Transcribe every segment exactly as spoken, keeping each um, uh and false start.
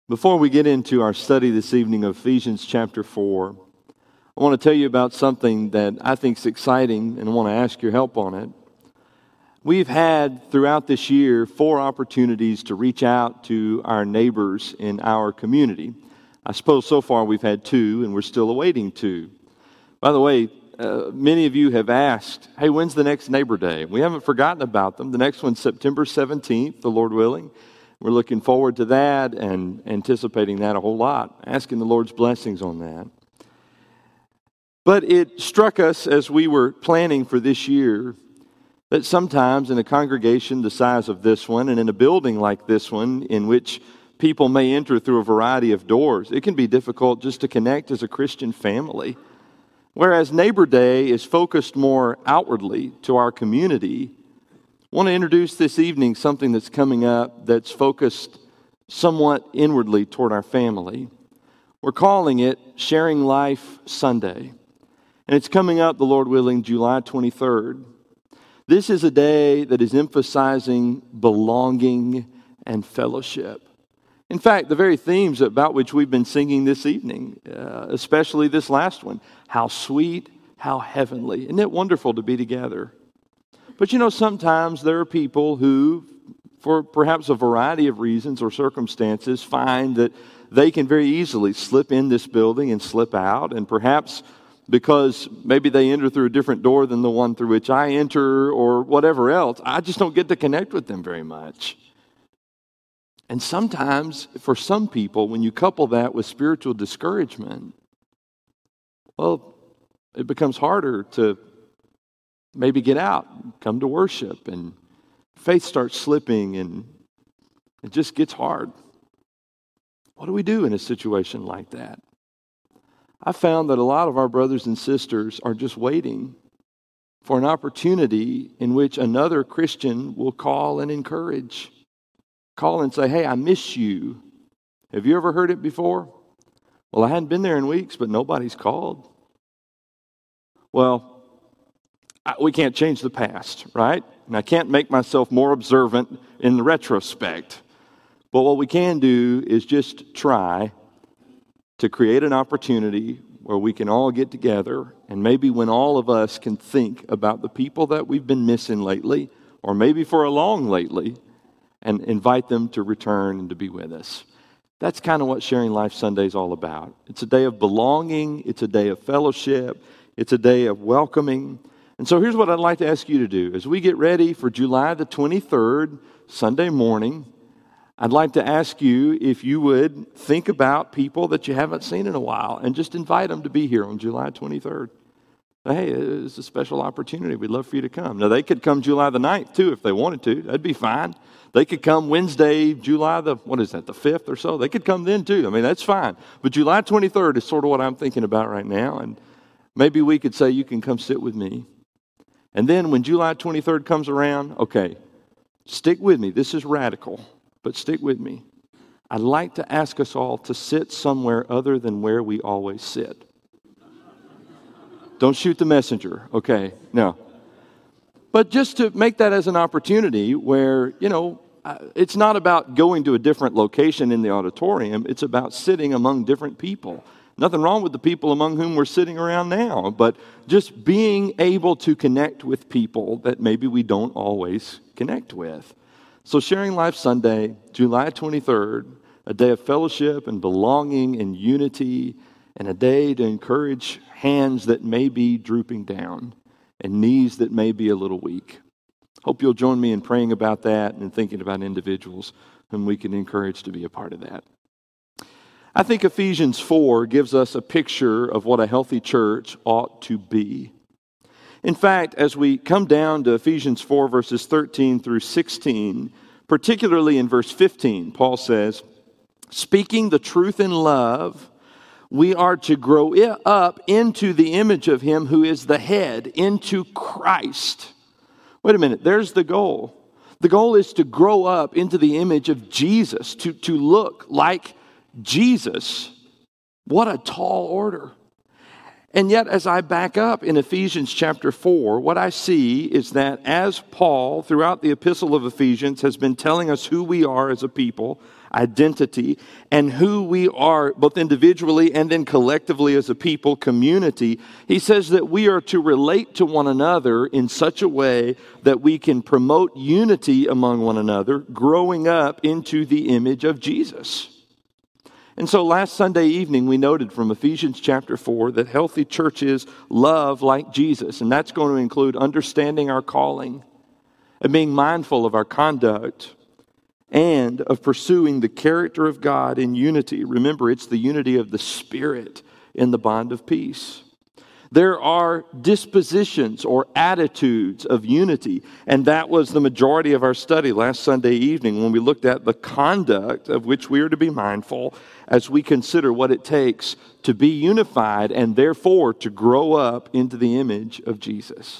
Before we get into our study this evening of Ephesians chapter four, I want to tell you about something that I think is exciting and I want to ask your help on it. We've had throughout this year four opportunities to reach out to our neighbors in our community. I suppose so far we've had two and we're still awaiting two. By the way, uh, many of you have asked, hey, when's the next Neighbor Day? We haven't forgotten about them. The next one's September seventeenth, the Lord willing. We're looking forward to that and anticipating that a whole lot, asking the Lord's blessings on that. But it struck us as we were planning for this year that sometimes in a congregation the size of this one and in a building like this one in which people may enter through a variety of doors, it can be difficult just to connect as a Christian family. Whereas Neighbor Day is focused more outwardly to our community, I want to introduce this evening something that's coming up that's focused somewhat inwardly toward our family. We're calling it Sharing Life Sunday. And it's coming up, the Lord willing, July twenty-third. This is a day that is emphasizing belonging and fellowship. In fact, the very themes about which we've been singing this evening, uh, especially this last one, how sweet, how heavenly. Isn't it wonderful to be together? But you know, sometimes there are people who, for perhaps a variety of reasons or circumstances, find that they can very easily slip in this building and slip out, and perhaps because maybe they enter through a different door than the one through which I enter or whatever else, I just don't get to connect with them very much. And sometimes, for some people, when you couple that with spiritual discouragement, well, it becomes harder to maybe get out, come to worship, and faith starts slipping, and it just gets hard. What do we do in a situation like that? I found that a lot of our brothers and sisters are just waiting for an opportunity in which another Christian will call and encourage. Call and say, hey, I miss you. Have you ever heard it before? Well, I hadn't been there in weeks, but nobody's called. Well, I, we can't change the past, right? And I can't make myself more observant in the retrospect. But what we can do is just try to create an opportunity where we can all get together, and maybe when all of us can think about the people that we've been missing lately, or maybe for a long lately, and invite them to return and to be with us. That's kind of what Sharing Life Sunday is all about. It's a day of belonging. It's a day of fellowship. It's a day of welcoming. And so here's what I'd like to ask you to do. As we get ready for July the twenty-third, Sunday morning, I'd like to ask you if you would think about people that you haven't seen in a while and just invite them to be here on July twenty-third. Hey, it's a special opportunity. We'd love for you to come. Now, they could come July the ninth, too, if they wanted to. That'd be fine. They could come Wednesday, July the, what is that, the fifth or so. They could come then, too. I mean, that's fine. But July twenty-third is sort of what I'm thinking about right now. And maybe we could say, you can come sit with me. And then when July twenty-third comes around, okay, stick with me. This is radical, but stick with me. I'd like to ask us all to sit somewhere other than where we always sit. Don't shoot the messenger, okay? No. But just to make that as an opportunity where, you know, it's not about going to a different location in the auditorium. It's about sitting among different people. Nothing wrong with the people among whom we're sitting around now, but just being able to connect with people that maybe we don't always connect with. So Sharing Life Sunday, July twenty-third, a day of fellowship and belonging and unity, and a day to encourage hands that may be drooping down and knees that may be a little weak. Hope you'll join me in praying about that and thinking about individuals whom we can encourage to be a part of that. I think Ephesians four gives us a picture of what a healthy church ought to be. In fact, as we come down to Ephesians four, verses thirteen through sixteen, particularly in verse fifteen, Paul says, speaking the truth in love, we are to grow up into the image of Him who is the head, into Christ. Wait a minute, there's the goal. The goal is to grow up into the image of Jesus, to, to look like Jesus. What a tall order. And yet, as I back up in Ephesians chapter four, what I see is that as Paul, throughout the epistle of Ephesians, has been telling us who we are as a people, identity, and who we are both individually and then collectively as a people, community, he says that we are to relate to one another in such a way that we can promote unity among one another, growing up into the image of Jesus. And so last Sunday evening, we noted from Ephesians chapter four that healthy churches love like Jesus, and that's going to include understanding our calling and being mindful of our conduct and of pursuing the character of God in unity. Remember, it's the unity of the Spirit in the bond of peace. There are dispositions or attitudes of unity, and that was the majority of our study last Sunday evening when we looked at the conduct of which we are to be mindful as we consider what it takes to be unified and therefore to grow up into the image of Jesus.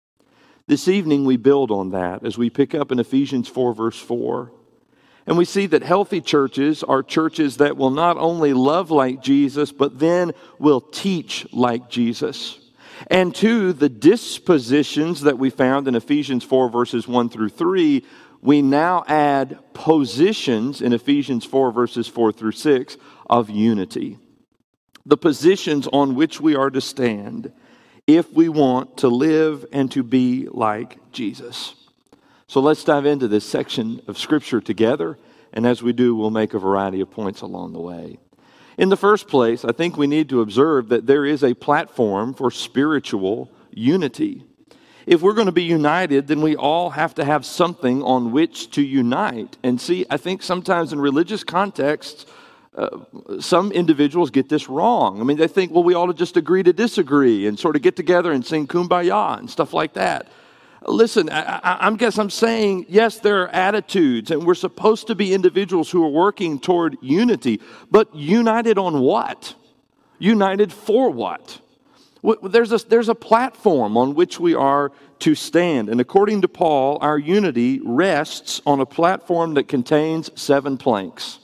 This evening we build on that as we pick up in Ephesians four verse four. And we see that healthy churches are churches that will not only love like Jesus, but then will teach like Jesus. And to the dispositions that we found in Ephesians four verses one through three, we now add positions in Ephesians four verses four through six of unity. The positions on which we are to stand if we want to live and to be like Jesus. So let's dive into this section of Scripture together, and as we do, we'll make a variety of points along the way. In the first place, I think we need to observe that there is a platform for spiritual unity. If we're going to be united, then we all have to have something on which to unite. And see, I think sometimes in religious contexts, uh, some individuals get this wrong. I mean, they think, well, we ought to just agree to disagree and sort of get together and sing Kumbaya and stuff like that. Listen, I, I, I guess I'm saying, yes, there are attitudes, and we're supposed to be individuals who are working toward unity, but united on what? United for what? There's a, there's a platform on which we are to stand, and according to Paul, our unity rests on a platform that contains seven planks.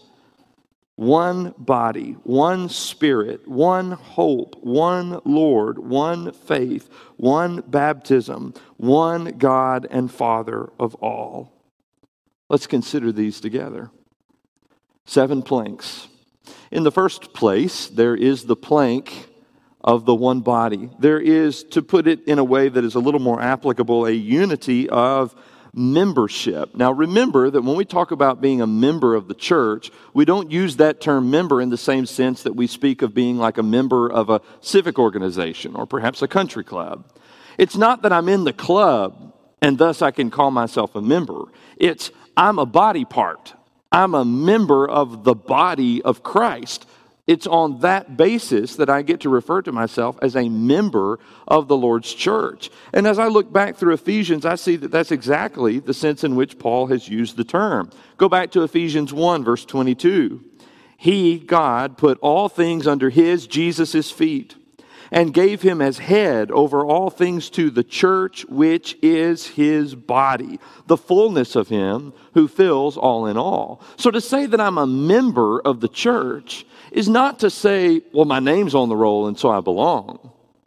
One body, one spirit, one hope, one Lord, one faith, one baptism, one God and Father of all. Let's consider these together. Seven planks. In the first place, there is the plank of the one body. There is, to put it in a way that is a little more applicable, a unity of membership. Now remember that when we talk about being a member of the church, we don't use that term member in the same sense that we speak of being like a member of a civic organization or perhaps a country club. It's not that I'm in the club and thus I can call myself a member. It's I'm a body part. I'm a member of the body of Christ. It's on that basis that I get to refer to myself as a member of the Lord's church. And as I look back through Ephesians, I see that that's exactly the sense in which Paul has used the term. Go back to Ephesians one, verse twenty-two. He, God, put all things under his, Jesus' feet, and gave him as head over all things to the church, which is his body, the fullness of him who fills all in all. So to say that I'm a member of the church is not to say, well, my name's on the roll and so I belong.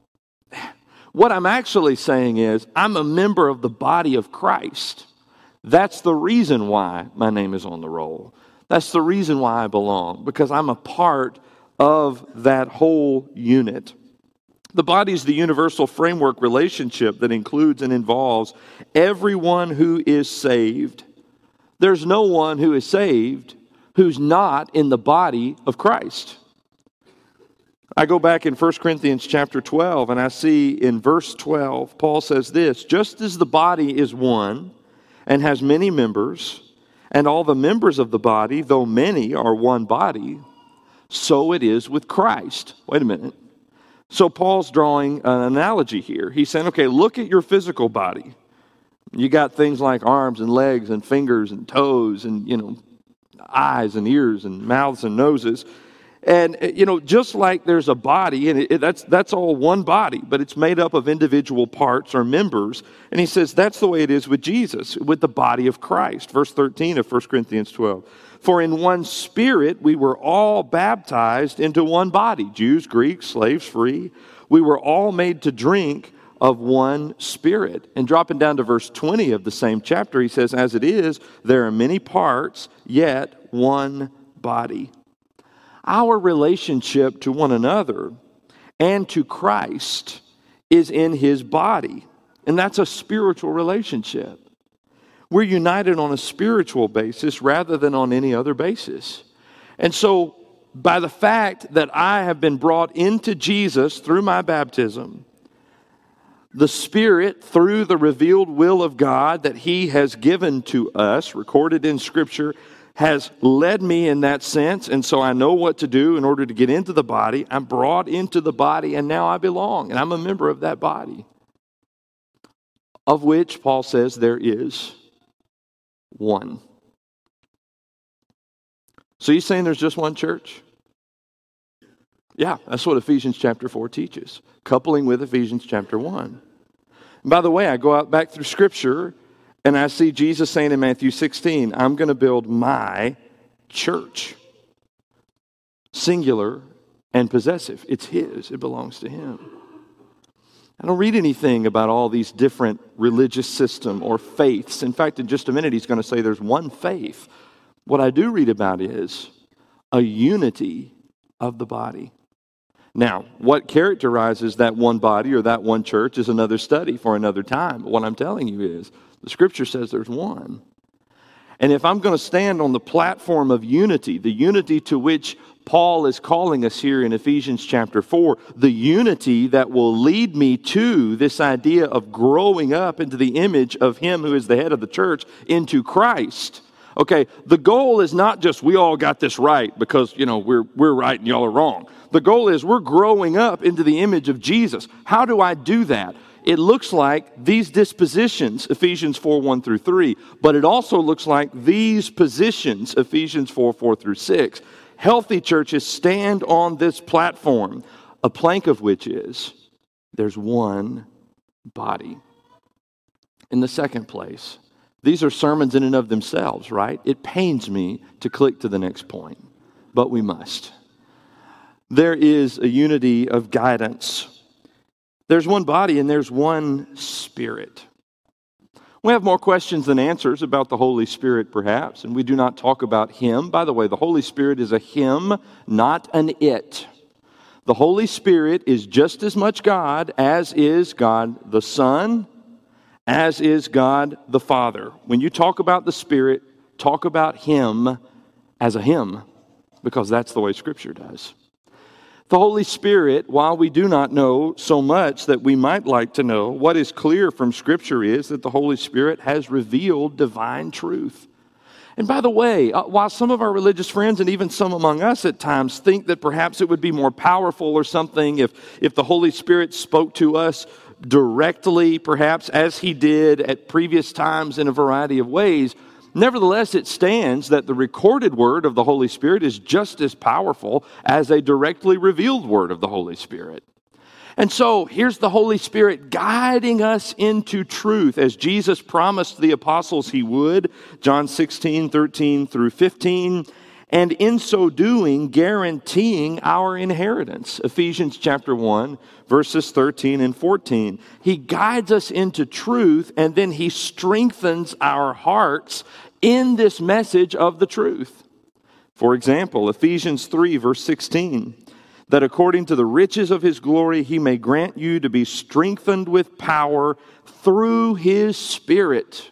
What I'm actually saying is I'm a member of the body of Christ. That's the reason why my name is on the roll. That's the reason why I belong, because I'm a part of that whole unit. The body is the universal framework relationship that includes and involves everyone who is saved. There's no one who is saved who's not in the body of Christ. I go back in First Corinthians chapter twelve, and I see in verse twelve, Paul says this, just as the body is one and has many members, and all the members of the body, though many, are one body, so it is with Christ. Wait a minute. So Paul's drawing an analogy here. He's saying, okay, look at your physical body. You got things like arms and legs and fingers and toes and, you know, eyes and ears and mouths and noses. And, you know, just like there's a body, and it, it, that's that's all one body, but it's made up of individual parts or members. And he says that's the way it is with Jesus, with the body of Christ. Verse thirteen of First Corinthians twelve. For in one spirit we were all baptized into one body, Jews, Greeks, slaves, free. We were all made to drink of one spirit. And dropping down to verse twenty of the same chapter, he says, as it is, there are many parts, yet one body. Our relationship to one another and to Christ is in his body. And that's a spiritual relationship. We're united on a spiritual basis rather than on any other basis. And so, by the fact that I have been brought into Jesus through my baptism, the Spirit, through the revealed will of God that he has given to us, recorded in Scripture, has led me in that sense. And so I know what to do in order to get into the body. I'm brought into the body, and now I belong, and I'm a member of that body, of which Paul says there is one. So you saying there's just one church? Yeah, that's what Ephesians chapter four teaches, coupling with Ephesians chapter one. And by the way, I go out back through Scripture, and I see Jesus saying in Matthew sixteen, I'm going to build my church. Singular and possessive. It's his. It belongs to him. I don't read anything about all these different religious systems or faiths. In fact, in just a minute, he's going to say there's one faith. What I do read about is a unity of the body. Now, what characterizes that one body or that one church is another study for another time. But what I'm telling you is the Scripture says there's one. And if I'm going to stand on the platform of unity, the unity to which Paul is calling us here in Ephesians chapter four, the unity that will lead me to this idea of growing up into the image of him who is the head of the church, into Christ. Okay, the goal is not just we all got this right because, you know, we're we're right and y'all are wrong. The goal is we're growing up into the image of Jesus. How do I do that? It looks like these dispositions, Ephesians four, one through three, but it also looks like these positions, Ephesians four, four through six. Healthy churches stand on this platform, a plank of which is there's one body. In the second place, these are sermons in and of themselves, right? It pains me to click to the next point, but we must. There is a unity of guidance. There's one body and there's one Spirit. We have more questions than answers about the Holy Spirit, perhaps, and we do not talk about Him. By the way, the Holy Spirit is a Him, not an it. The Holy Spirit is just as much God as is God the Son, as is God the Father. When you talk about the Spirit, talk about Him as a Him, because that's the way Scripture does. The Holy Spirit, while we do not know so much that we might like to know, what is clear from Scripture is that the Holy Spirit has revealed divine truth. And by the way, uh, while some of our religious friends and even some among us at times think that perhaps it would be more powerful or something if, if the Holy Spirit spoke to us directly, perhaps as He did at previous times in a variety of ways, nevertheless, it stands that the recorded word of the Holy Spirit is just as powerful as a directly revealed word of the Holy Spirit. And so here's the Holy Spirit guiding us into truth as Jesus promised the apostles He would, John sixteen, thirteen through fifteen, and in so doing, guaranteeing our inheritance, Ephesians chapter one, verses thirteen and fourteen. He guides us into truth, and then He strengthens our hearts in this message of the truth. For example, Ephesians three, verse sixteen, that according to the riches of His glory, He may grant you to be strengthened with power through His Spirit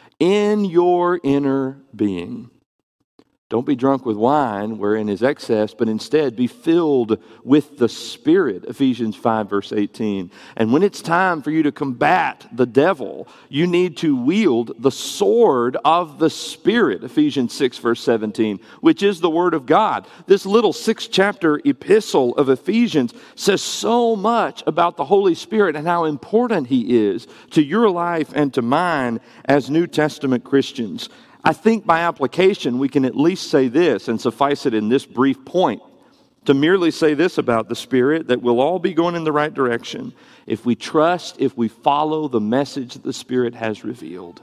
in your inner being. Don't be drunk with wine wherein is excess, but instead be filled with the Spirit, Ephesians five, verse eighteen. And when it's time for you to combat the devil, you need to wield the sword of the Spirit, Ephesians six, verse seventeen, which is the Word of God. This little six-chapter epistle of Ephesians says so much about the Holy Spirit and how important He is to your life and to mine as New Testament Christians. I think by application, we can at least say this and suffice it in this brief point, to merely say this about the Spirit, that we'll all be going in the right direction if we trust, if we follow the message that the Spirit has revealed.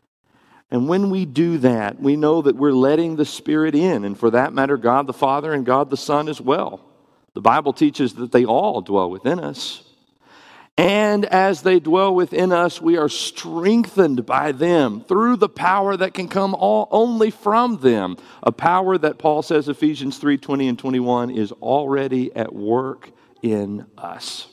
And when we do that, we know that we're letting the Spirit in, and for that matter, God the Father and God the Son as well. The Bible teaches that they all dwell within us. And as they dwell within us, we are strengthened by them through the power that can come all, only from them. A power that Paul says, Ephesians three twenty and twenty-one, is already at work in us.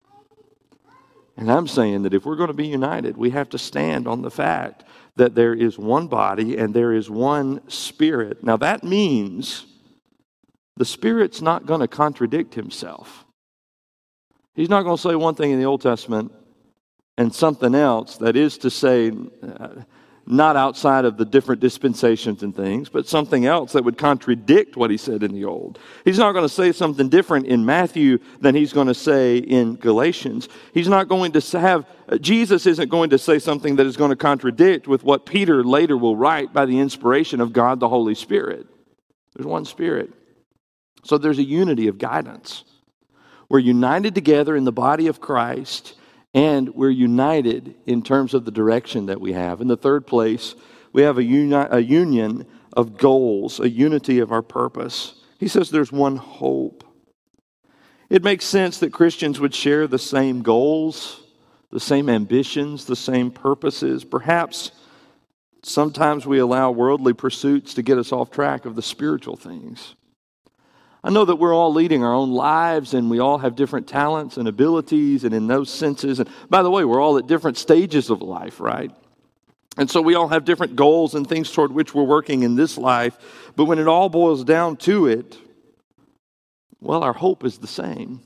And I'm saying that if we're going to be united, we have to stand on the fact that there is one body and there is one Spirit. Now that means the Spirit's not going to contradict himself. He's not going to say one thing in the Old Testament and something else, that is to say, uh, not outside of the different dispensations and things, but something else that would contradict what he said in the Old. He's not going to say something different in Matthew than he's going to say in Galatians. He's not going to have, uh, Jesus isn't going to say something that is going to contradict with what Peter later will write by the inspiration of God the Holy Spirit. There's one Spirit. So there's a unity of guidance. We're united together in the body of Christ, and we're united in terms of the direction that we have. In the third place, we have a, uni- a union of goals, a unity of our purpose. He says there's one hope. It makes sense that Christians would share the same goals, the same ambitions, the same purposes. Perhaps sometimes we allow worldly pursuits to get us off track of the spiritual things. I know that we're all leading our own lives, and we all have different talents and abilities, and in those senses, and by the way, we're all at different stages of life, right? And so we all have different goals and things toward which we're working in this life, but when it all boils down to it, well, our hope is the same.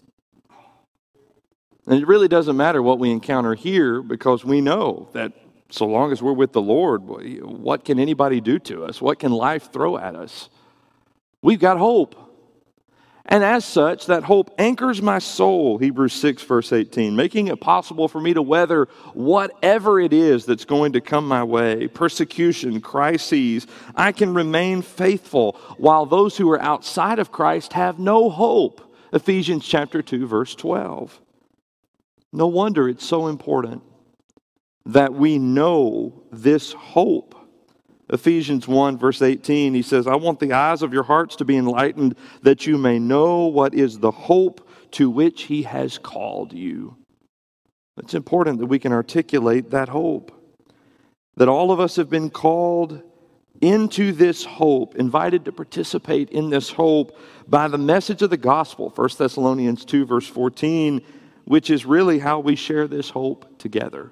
And it really doesn't matter what we encounter here, because we know that so long as we're with the Lord, what can anybody do to us? What can life throw at us? We've got hope. And as such, that hope anchors my soul, Hebrews six, verse eighteen, making it possible for me to weather whatever it is that's going to come my way, persecution, crises. I can remain faithful while those who are outside of Christ have no hope, Ephesians chapter two, verse twelve. No wonder it's so important that we know this hope. Ephesians one, verse eighteen, he says, I want the eyes of your hearts to be enlightened, that you may know what is the hope to which he has called you. It's important that we can articulate that hope, that all of us have been called into this hope, invited to participate in this hope by the message of the gospel, First Thessalonians two, verse fourteen, which is really how we share this hope together.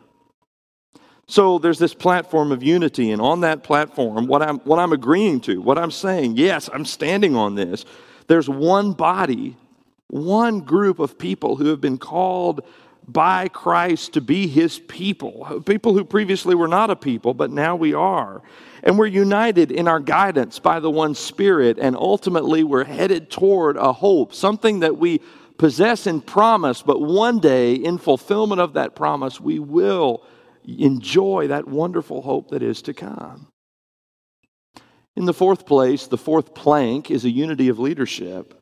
So there's this platform of unity, and on that platform, what I'm, what I'm agreeing to, what I'm saying, yes, I'm standing on this. There's one body, one group of people who have been called by Christ to be his people, people who previously were not a people, but now we are. And we're united in our guidance by the one Spirit, and ultimately we're headed toward a hope, something that we possess and promise, but one day, in fulfillment of that promise, we will enjoy that wonderful hope that is to come. In the fourth place, the fourth plank is a unity of leadership.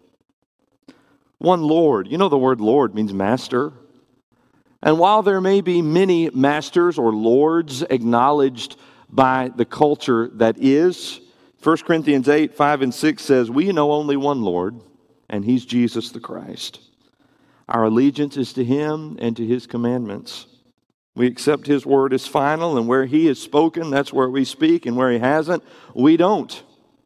One Lord. You know the word Lord means master. And while there may be many masters or lords acknowledged by the culture that is, First Corinthians eight, five and six says, we know only one Lord, and he's Jesus the Christ. Our allegiance is to him and to his commandments. We accept his word as final, and where he has spoken, that's where we speak, and where he hasn't, we don't.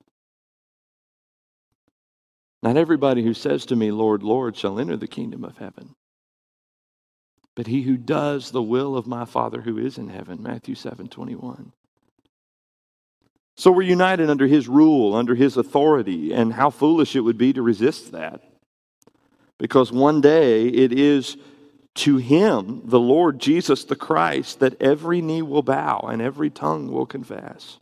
Not everybody who says to me, Lord, Lord, shall enter the kingdom of heaven, but he who does the will of my Father who is in heaven, Matthew seven, twenty-one. So we're united under his rule, under his authority, and how foolish it would be to resist that. Because one day it is to him, the Lord Jesus the Christ, that every knee will bow and every tongue will confess.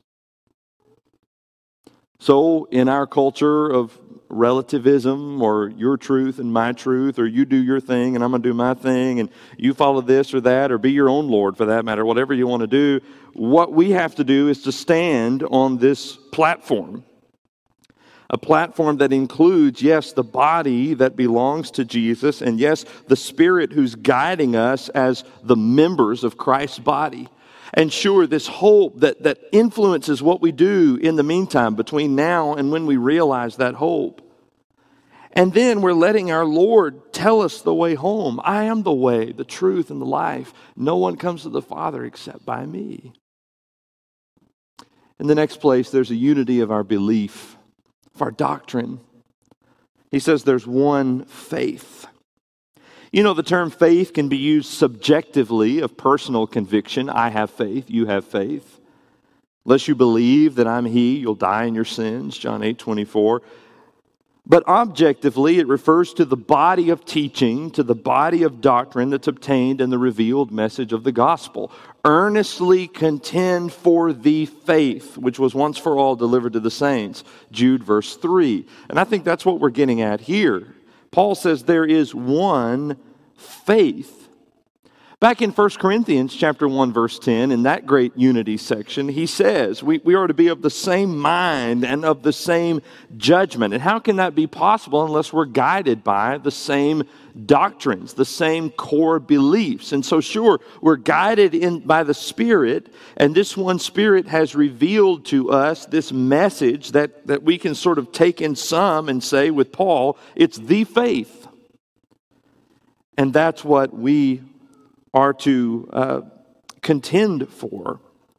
So in our culture of relativism, or your truth and my truth, or you do your thing and I'm going to do my thing, and you follow this or that, or be your own Lord for that matter, whatever you want to do, what we have to do is to stand on this platform. A platform that includes, yes, the body that belongs to Jesus, and yes, the Spirit who's guiding us as the members of Christ's body. And sure, this hope that, that influences what we do in the meantime, between now and when we realize that hope. And then we're letting our Lord tell us the way home. I am the way, the truth, and the life. No one comes to the Father except by me. In the next place, there's a unity of our belief, of our doctrine. He says there's one faith. You know, the term faith can be used subjectively of personal conviction. I have faith, you have faith. Unless you believe that I'm He, you'll die in your sins, John eight twenty-four. But objectively, it refers to the body of teaching, to the body of doctrine that's obtained in the revealed message of the gospel. Earnestly contend for the faith, which was once for all delivered to the saints, Jude verse three. And I think that's what we're getting at here. Paul says there is one faith. Back in First Corinthians chapter one, verse ten, in that great unity section, he says we, we are to be of the same mind and of the same judgment. And how can that be possible unless we're guided by the same doctrines, the same core beliefs? And so sure, we're guided in by the Spirit, and this one Spirit has revealed to us this message that, that we can sort of take in some and say with Paul, it's the faith. And that's what we are to uh, contend for.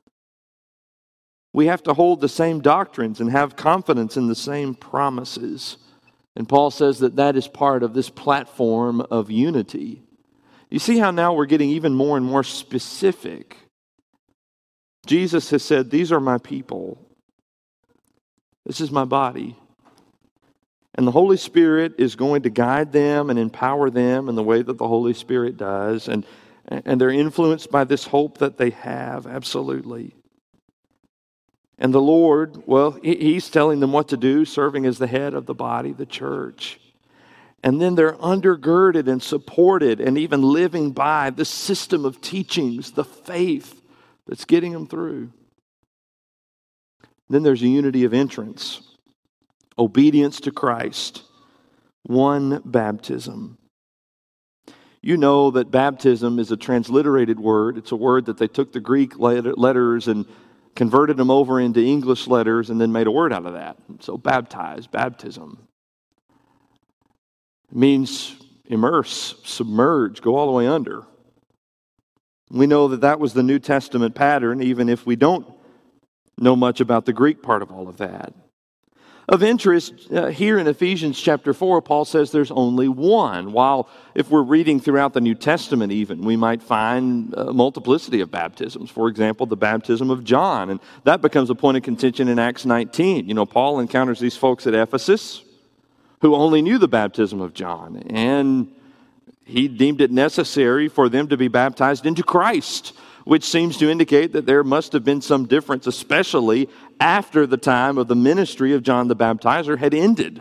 We have to hold the same doctrines and have confidence in the same promises. And Paul says that that is part of this platform of unity. You see how now we're getting even more and more specific. Jesus has said, these are my people. This is my body. And the Holy Spirit is going to guide them and empower them in the way that the Holy Spirit does. And And they're influenced by this hope that they have, absolutely. And the Lord, well, He's telling them what to do, serving as the head of the body, the church. And then they're undergirded and supported and even living by the system of teachings, the faith that's getting them through. Then there's a unity of entrance, obedience to Christ, one baptism. You know that baptism is a transliterated word. It's a word that they took the Greek letters and converted them over into English letters and then made a word out of that. So baptize, baptism. It means immerse, submerge, go all the way under. We know that that was the New Testament pattern, even if we don't know much about the Greek part of all of that. Of interest, uh, here in Ephesians chapter four, Paul says there's only one. While if we're reading throughout the New Testament even, we might find a multiplicity of baptisms. For example, the baptism of John. And that becomes a point of contention in Acts nineteen. You know, Paul encounters these folks at Ephesus who only knew the baptism of John. And he deemed it necessary for them to be baptized into Christ, which seems to indicate that there must have been some difference, especially after the time of the ministry of John the Baptizer had ended.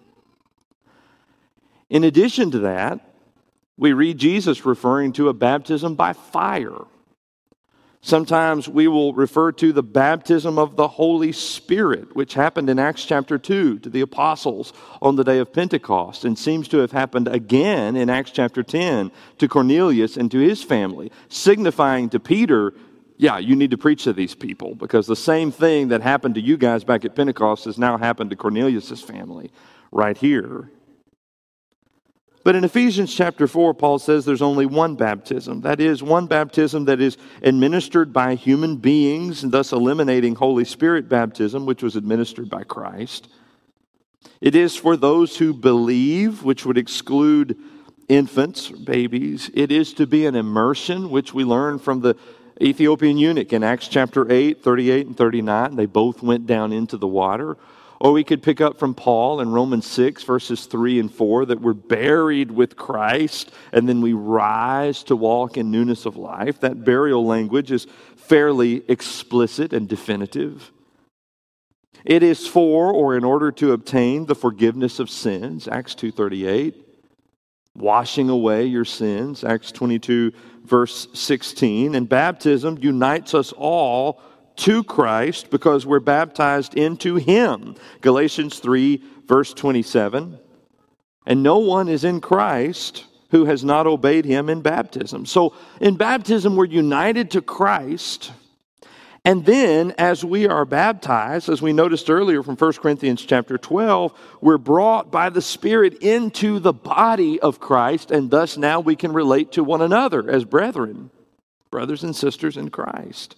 In addition to that, we read Jesus referring to a baptism by fire. Sometimes we will refer to the baptism of the Holy Spirit, which happened in Acts chapter two to the apostles on the day of Pentecost, and seems to have happened again in Acts chapter ten to Cornelius and to his family, signifying to Peter, yeah, you need to preach to these people, because the same thing that happened to you guys back at Pentecost has now happened to Cornelius' family right here. But in Ephesians chapter four, Paul says there's only one baptism. That is, one baptism that is administered by human beings, and thus eliminating Holy Spirit baptism, which was administered by Christ. It is for those who believe, which would exclude infants, babies. It is to be an immersion, which we learn from the Ethiopian eunuch in Acts chapter eight, thirty-eight and thirty-nine. They both went down into the water. Or we could pick up from Paul in Romans six, verses three and four, that we're buried with Christ and then we rise to walk in newness of life. That burial language is fairly explicit and definitive. It is for or in order to obtain the forgiveness of sins, Acts two thirty-eight. Washing away your sins, Acts twenty-two, verse sixteen. And baptism unites us all to Christ because we're baptized into Him. Galatians three, verse twenty-seven. And no one is in Christ who has not obeyed Him in baptism. So in baptism, we're united to Christ, And then as we are baptized, as we noticed earlier from First Corinthians chapter twelve, we're brought by the Spirit into the body of Christ, and thus now we can relate to one another as brethren, brothers and sisters in Christ.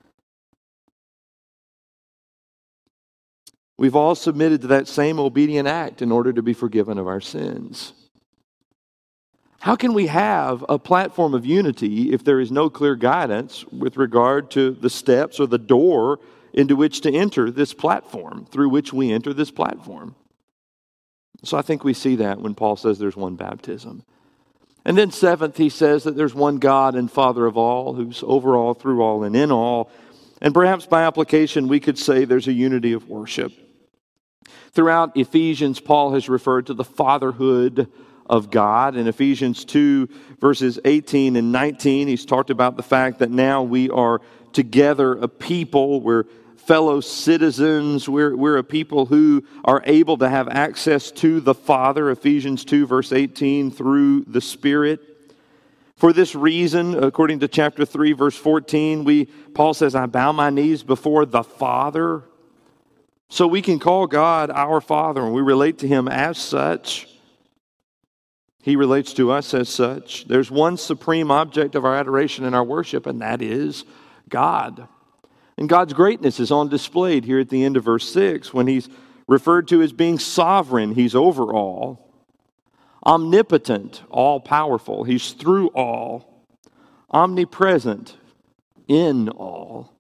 We've all submitted to that same obedient act in order to be forgiven of our sins. How can we have a platform of unity if there is no clear guidance with regard to the steps or the door into which to enter this platform, through which we enter this platform? So I think we see that when Paul says there's one baptism. And then seventh, he says that there's one God and Father of all, who's over all, through all, and in all. And perhaps by application, we could say there's a unity of worship. Throughout Ephesians, Paul has referred to the fatherhood of God. In Ephesians two, verses eighteen and nineteen, he's talked about the fact that now we are together a people, we're fellow citizens, we're, we're a people who are able to have access to the Father, Ephesians two, verse eighteen, through the Spirit. For this reason, according to chapter three, verse fourteen, we Paul says, I bow my knees before the Father. So we can call God our Father, and we relate to Him as such. He relates to us as such. There's one supreme object of our adoration and our worship, and that is God. And God's greatness is on display here at the end of verse six when He's referred to as being sovereign. He's over all. Omnipotent, all-powerful. He's through all. Omnipresent, in all.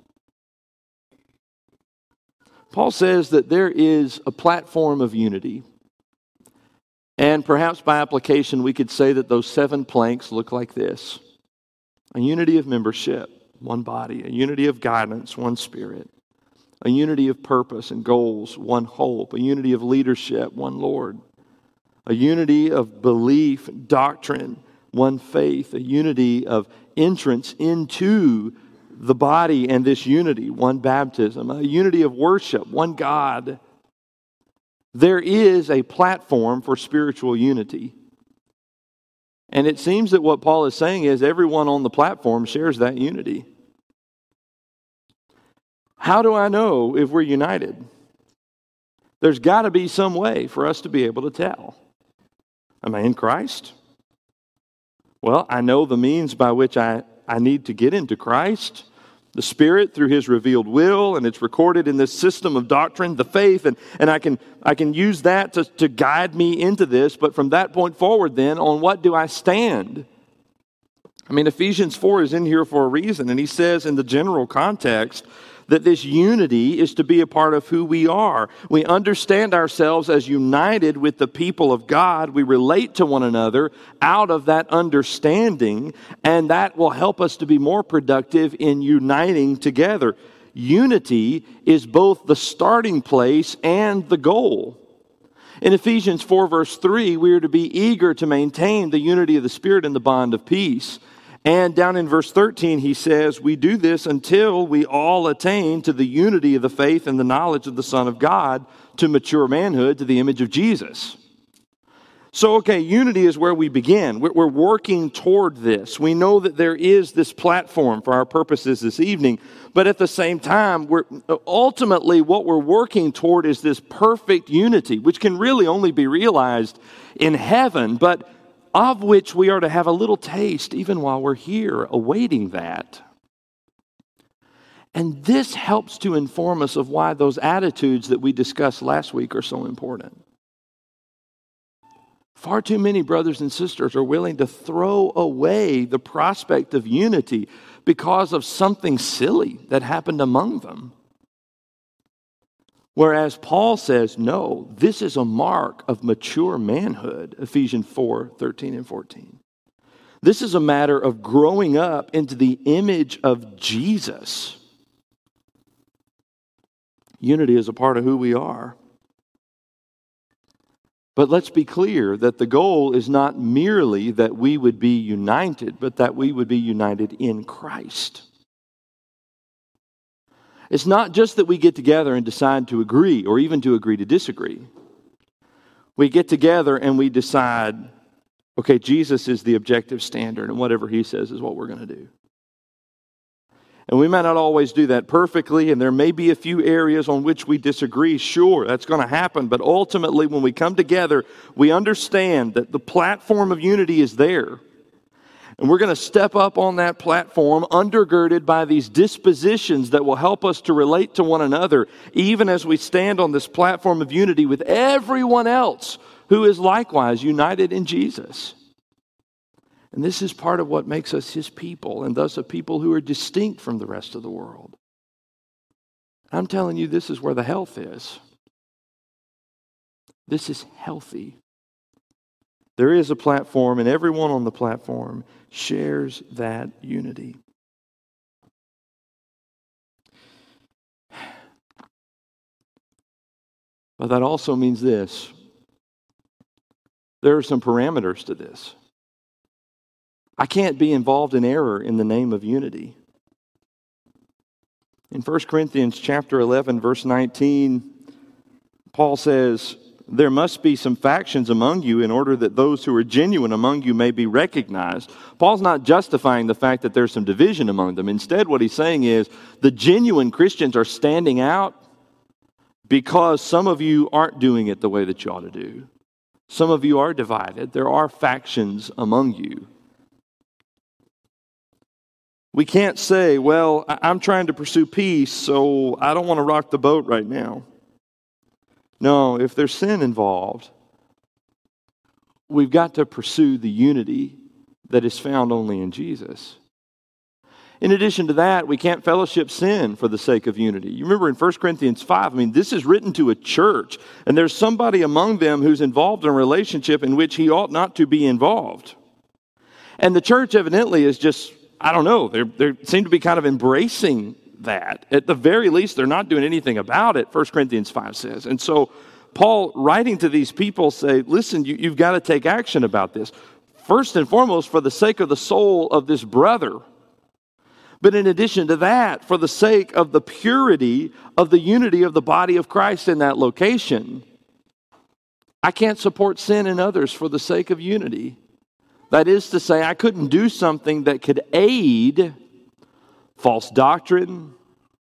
Paul says that there is a platform of unity. And perhaps by application, we could say that those seven planks look like this. A unity of membership, one body. A unity of guidance, one Spirit. A unity of purpose and goals, one hope. A unity of leadership, one Lord. A unity of belief, doctrine, one faith. A unity of entrance into the body and this unity, one baptism. A unity of worship, one God. There is a platform for spiritual unity. And it seems that what Paul is saying is everyone on the platform shares that unity. How do I know if we're united? There's got to be some way for us to be able to tell. Am I in Christ? Well, I know the means by which I, I need to get into Christ. The Spirit through His revealed will, and it's recorded in this system of doctrine, the faith, and, and I can I can use that to, to guide me into this, but from that point forward then, on what do I stand? I mean, Ephesians four is in here for a reason, and he says in the general context that this unity is to be a part of who we are. We understand ourselves as united with the people of God. We relate to one another out of that understanding, and that will help us to be more productive in uniting together. Unity is both the starting place and the goal. In Ephesians four, verse three, we are to be eager to maintain the unity of the Spirit in the bond of peace. And down in verse thirteen, he says, we do this until we all attain to the unity of the faith and the knowledge of the Son of God, to mature manhood, to the image of Jesus. So, okay, unity is where we begin. We're working toward this. We know that there is this platform for our purposes this evening, but at the same time, we're ultimately what we're working toward is this perfect unity, which can really only be realized in heaven, but of which we are to have a little taste even while we're here, awaiting that. And this helps to inform us of why those attitudes that we discussed last week are so important. Far too many brothers and sisters are willing to throw away the prospect of unity because of something silly that happened among them. Whereas Paul says, no, this is a mark of mature manhood, Ephesians four, thirteen and fourteen. This is a matter of growing up into the image of Jesus. Unity is a part of who we are. But let's be clear that the goal is not merely that we would be united, but that we would be united in Christ. It's not just that we get together and decide to agree or even to agree to disagree. We get together and we decide, okay, Jesus is the objective standard and whatever He says is what we're going to do. And we might not always do that perfectly, and there may be a few areas on which we disagree. Sure, that's going to happen. But ultimately, when we come together, we understand that the platform of unity is there. And we're going to step up on that platform undergirded by these dispositions that will help us to relate to one another, even as we stand on this platform of unity with everyone else who is likewise united in Jesus. And this is part of what makes us His people, and thus a people who are distinct from the rest of the world. I'm telling you, this is where the health is. This is healthy. There is a platform, and everyone on the platform shares that unity. But that also means this. There are some parameters to this. I can't be involved in error in the name of unity. In First Corinthians chapter eleven, verse nineteen, Paul says, there must be some factions among you in order that those who are genuine among you may be recognized. Paul's not justifying the fact that there's some division among them. Instead, what he's saying is the genuine Christians are standing out because some of you aren't doing it the way that you ought to do. Some of you are divided. There are factions among you. We can't say, well, I'm trying to pursue peace, so I don't want to rock the boat right now. No, if there's sin involved, we've got to pursue the unity that is found only in Jesus. In addition to that, we can't fellowship sin for the sake of unity. You remember in First Corinthians five, I mean, this is written to a church, and there's somebody among them who's involved in a relationship in which he ought not to be involved. And the church evidently is just, I don't know, they they seem to be kind of embracing that. At the very least, they're not doing anything about it, First Corinthians five says. And so Paul, writing to these people, say, listen, you, you've got to take action about this. First and foremost, for the sake of the soul of this brother. But in addition to that, for the sake of the purity of the unity of the body of Christ in that location. I can't support sin in others for the sake of unity. That is to say, I couldn't do something that could aid false doctrine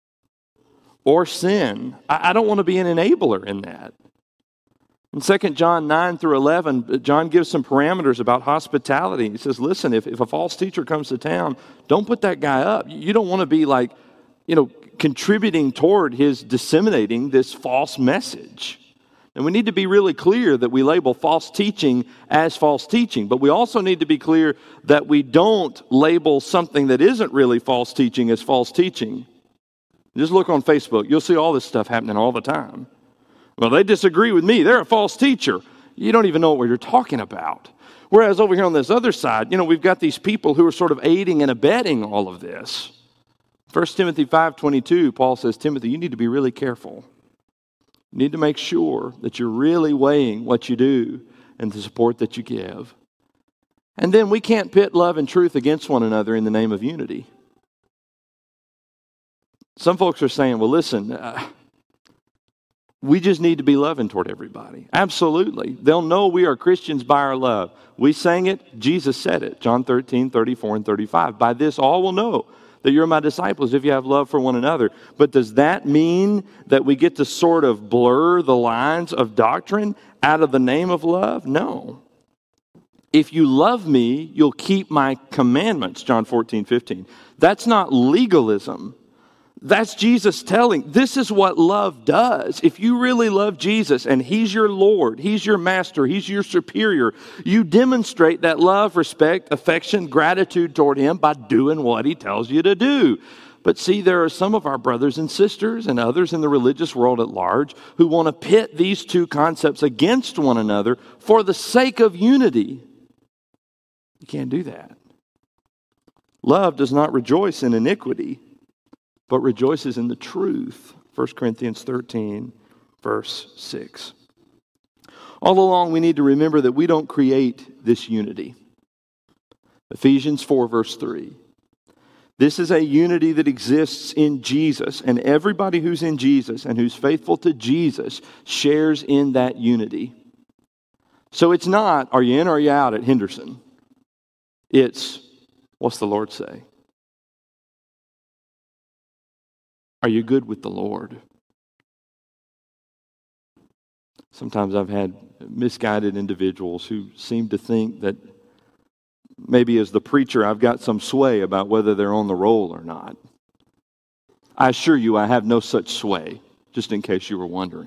or sin. I, I don't want to be an enabler in that. In Second John nine through eleven, John gives some parameters about hospitality. He says, listen, if, if a false teacher comes to town, don't put that guy up. You don't want to be like, you know, contributing toward his disseminating this false message. And we need to be really clear that we label false teaching as false teaching. But we also need to be clear that we don't label something that isn't really false teaching as false teaching. Just look on Facebook. You'll see all this stuff happening all the time. Well, they disagree with me. They're a false teacher. You don't even know what you're talking about. Whereas over here on this other side, you know, we've got these people who are sort of aiding and abetting all of this. First Timothy five twenty-two, Paul says, Timothy, you need to be really careful. You need to make sure that you're really weighing what you do and the support that you give. And then we can't pit love and truth against one another in the name of unity. Some folks are saying, well, listen, uh, we just need to be loving toward everybody. Absolutely. They'll know we are Christians by our love. We sang it. Jesus said it. John thirteen, thirty-four, and thirty-five. By this all will know that you're my disciples if you have love for one another. But does that mean that we get to sort of blur the lines of doctrine out of the name of love? No. If you love me, you'll keep my commandments, John fourteen, fifteen. That's not legalism. That's Jesus telling, this is what love does. If you really love Jesus and He's your Lord, He's your master, He's your superior, you demonstrate that love, respect, affection, gratitude toward Him by doing what He tells you to do. But see, there are some of our brothers and sisters and others in the religious world at large who want to pit these two concepts against one another for the sake of unity. You can't do that. Love does not rejoice in iniquity, but rejoices in the truth. First Corinthians thirteen, verse six. All along, we need to remember that we don't create this unity. Ephesians four, verse three. This is a unity that exists in Jesus, and everybody who's in Jesus and who's faithful to Jesus shares in that unity. So it's not, are you in or are you out at Henderson? It's, what's the Lord say? Are you good with the Lord? Sometimes I've had misguided individuals who seem to think that maybe as the preacher I've got some sway about whether they're on the roll or not. I assure you I have no such sway, just in case you were wondering.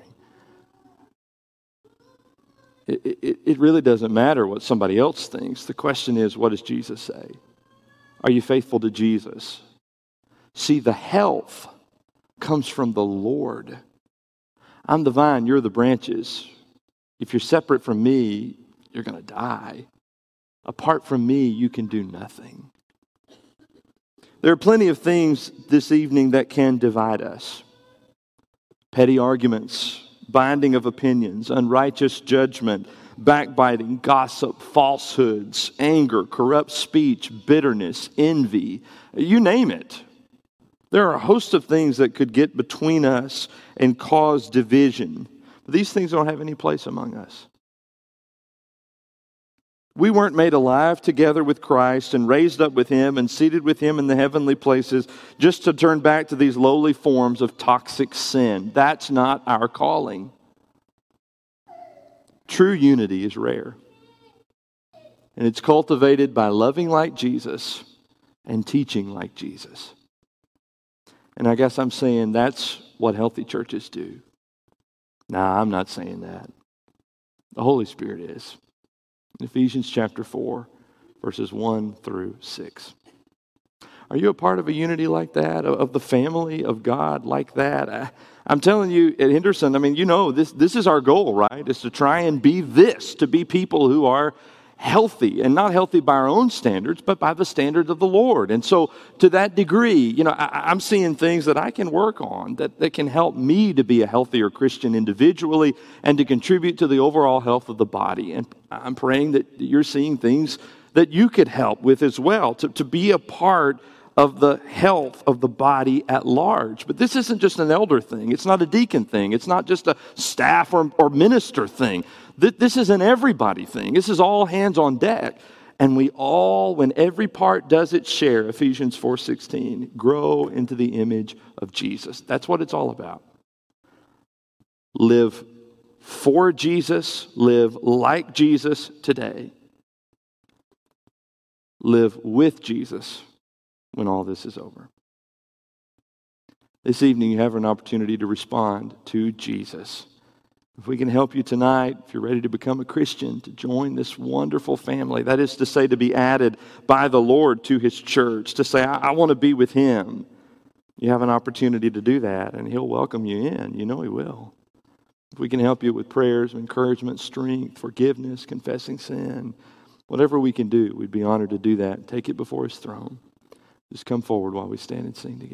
It, it, it really doesn't matter what somebody else thinks. The question is, what does Jesus say? Are you faithful to Jesus? See, the health comes from the Lord. I'm the vine, you're the branches. If you're separate from me, you're going to die. Apart from me, you can do nothing. There are plenty of things this evening that can divide us. Petty arguments, binding of opinions, unrighteous judgment, backbiting, gossip, falsehoods, anger, corrupt speech, bitterness, envy, you name it. There are a host of things that could get between us and cause division. But these things don't have any place among us. We weren't made alive together with Christ and raised up with Him and seated with Him in the heavenly places just to turn back to these lowly forms of toxic sin. That's not our calling. True unity is rare. And it's cultivated by loving like Jesus and teaching like Jesus. And I guess I'm saying that's what healthy churches do. Nah, I'm not saying that. The Holy Spirit is. Ephesians chapter four, verses one through six. Are you a part of a unity like that, of the family of God like that? I, I'm telling you at Henderson, I mean, you know, this, this is our goal, right? Is to try and be this, to be people who are healthy, and not healthy by our own standards, but by the standards of the Lord. And so to that degree, you know, I, I'm seeing things that I can work on that, that can help me to be a healthier Christian individually and to contribute to the overall health of the body. And I'm praying that you're seeing things that you could help with as well, to, to be a part of the health of the body at large. But this isn't just an elder thing. It's not a deacon thing. It's not just a staff or, or minister thing. This is an everybody thing. This is all hands on deck. And we all, when every part does its share, Ephesians four sixteen, grow into the image of Jesus. That's what it's all about. Live for Jesus. Live like Jesus today. Live with Jesus when all this is over. This evening you have an opportunity to respond to Jesus. If we can help you tonight, if you're ready to become a Christian, to join this wonderful family, that is to say, to be added by the Lord to His church, to say, I, I want to be with Him, you have an opportunity to do that, and He'll welcome you in. You know He will. If we can help you with prayers, encouragement, strength, forgiveness, confessing sin, whatever we can do, we'd be honored to do that. Take it before His throne. Just come forward while we stand and sing together.